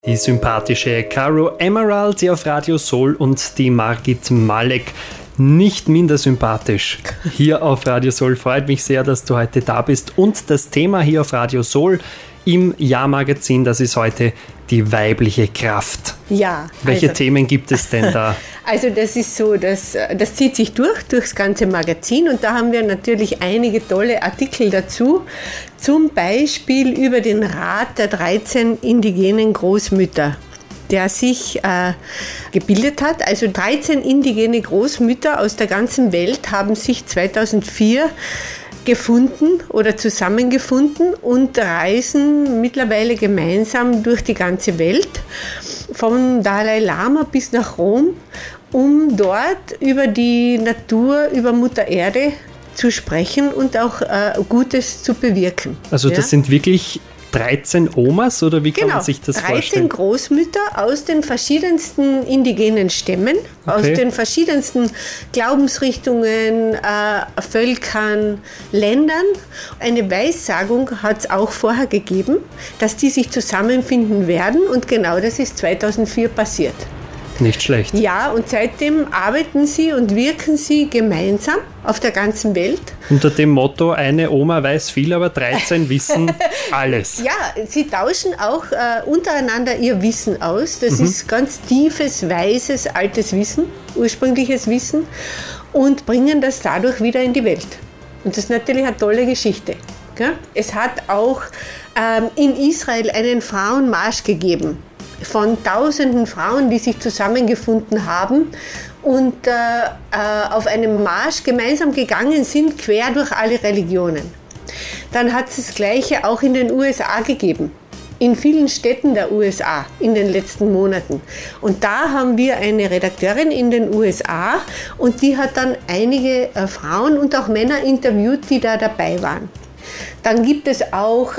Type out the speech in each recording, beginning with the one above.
Die sympathische Caro Emerald hier auf Radio Soul und die Margit Malek, nicht minder sympathisch, hier auf Radio Soul. Freut mich sehr, dass du heute da bist. Und das Thema hier auf Radio Soul im Jahrmagazin, das ist heute die weibliche Kraft. Ja. Welche Themen gibt es denn da? Also das ist so, das zieht sich durchs ganze Magazin und da haben wir natürlich einige tolle Artikel dazu. Zum Beispiel über den Rat der 13 indigenen Großmütter, der sich gebildet hat. Also 13 indigene Großmütter aus der ganzen Welt haben sich 2004 gefunden oder zusammengefunden und reisen mittlerweile gemeinsam durch die ganze Welt, vom Dalai Lama bis nach Rom, um dort über die Natur, über Mutter Erde zu sprechen und auch Gutes zu bewirken. Also das sind wirklich 13 Omas oder wie kann man sich das vorstellen? 13 Großmütter aus den verschiedensten indigenen Stämmen, aus den verschiedensten Glaubensrichtungen, Völkern, Ländern. Eine Weissagung hat es auch vorher gegeben, dass die sich zusammenfinden werden und genau das ist 2004 passiert. Nicht schlecht. Ja, und seitdem arbeiten sie und wirken sie gemeinsam auf der ganzen Welt. Unter dem Motto, eine Oma weiß viel, aber 13 wissen alles. Ja, sie tauschen auch untereinander ihr Wissen aus. Das ist ganz tiefes, weises, altes Wissen, ursprüngliches Wissen und bringen das dadurch wieder in die Welt. Und das ist natürlich eine tolle Geschichte. Gell? Es hat auch in Israel einen Frauenmarsch gegeben von tausenden Frauen, die sich zusammengefunden haben und auf einem Marsch gemeinsam gegangen sind, quer durch alle Religionen. Dann hat es das Gleiche auch in den USA gegeben, in vielen Städten der USA in den letzten Monaten. Und da haben wir eine Redakteurin in den USA und die hat dann einige Frauen und auch Männer interviewt, die da dabei waren. Dann gibt es auch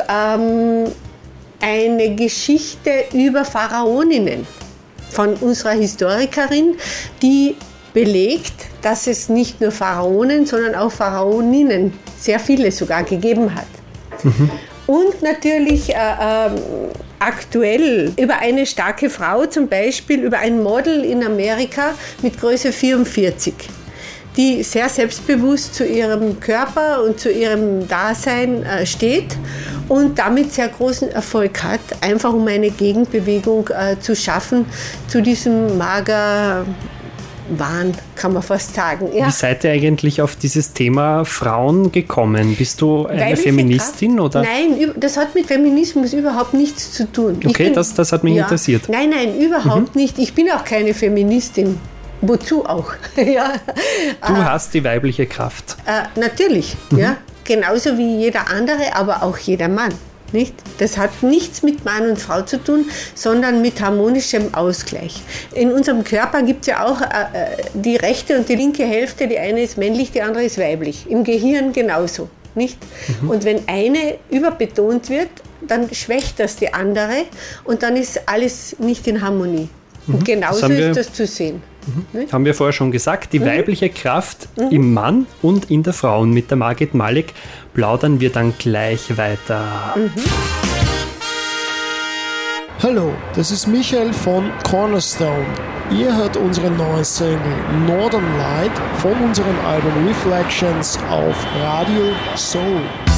eine Geschichte über Pharaoninnen von unserer Historikerin, die belegt, dass es nicht nur Pharaonen, sondern auch Pharaoninnen, sehr viele sogar, gegeben hat. Und natürlich aktuell über eine starke Frau, zum Beispiel über ein Model in Amerika mit Größe 44. Die sehr selbstbewusst zu ihrem Körper und zu ihrem Dasein steht und damit sehr großen Erfolg hat, einfach um eine Gegenbewegung zu schaffen zu diesem Magerwahn, kann man fast sagen. Ja. Wie seid ihr eigentlich auf dieses Thema Frauen gekommen? Bist du eine Feministin? Oder? Nein, das hat mit Feminismus überhaupt nichts zu tun. Okay, das hat mich interessiert. Nein, überhaupt nicht. Ich bin auch keine Feministin. Wozu auch? Ja. Du hast die weibliche Kraft. Natürlich, ja. Genauso wie jeder andere, aber auch jeder Mann. Nicht? Das hat nichts mit Mann und Frau zu tun, sondern mit harmonischem Ausgleich. In unserem Körper gibt es ja auch die rechte und die linke Hälfte. Die eine ist männlich, die andere ist weiblich. Im Gehirn genauso. Nicht? Und wenn eine überbetont wird, dann schwächt das die andere und dann ist alles nicht in Harmonie. Und genauso ist das zu sehen. Haben wir vorher schon gesagt, die weibliche Kraft im Mann und in der Frau. Und mit der Margit Malek plaudern wir dann gleich weiter. Hallo, das ist Michael von Cornerstone. Ihr hört unsere neue Single Northern Light von unserem Album Reflections auf Radio Soul.